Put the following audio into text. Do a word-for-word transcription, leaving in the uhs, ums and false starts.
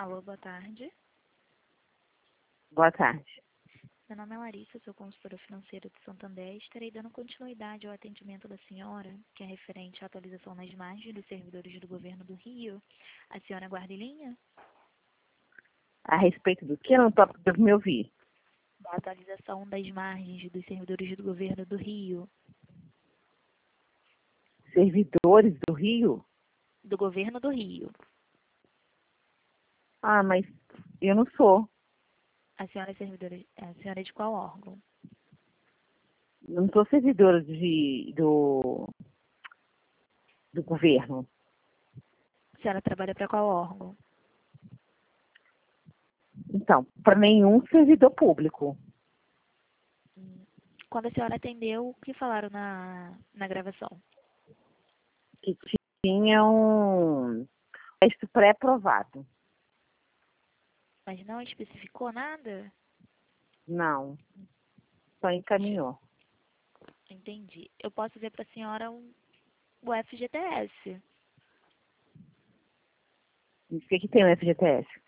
Alô, boa tarde. Boa tarde. Meu nome é Larissa, sou consultora financeira de Santander e estarei dando continuidade ao atendimento da senhora, que é referente à atualização nas margens dos servidores do Governo do Rio. A senhora guarda em linha? A respeito do que? Eu não estou podendo me ouvir. Da atualização das margens dos servidores do Governo do Rio. Servidores do Rio? Do Governo do Rio. Ah, mas eu não sou. A senhora é servidora, a senhora é de qual órgão? Eu não sou servidora de, do, do governo. A senhora trabalha para qual órgão? Então, para nenhum servidor público. Quando a senhora atendeu, o que falaram na, na gravação? Que tinha um texto pré-aprovado. Mas não especificou nada? Não. Só encaminhou. Entendi. Eu posso ver para a senhora um, o F G T S. O que, que tem o F G T S?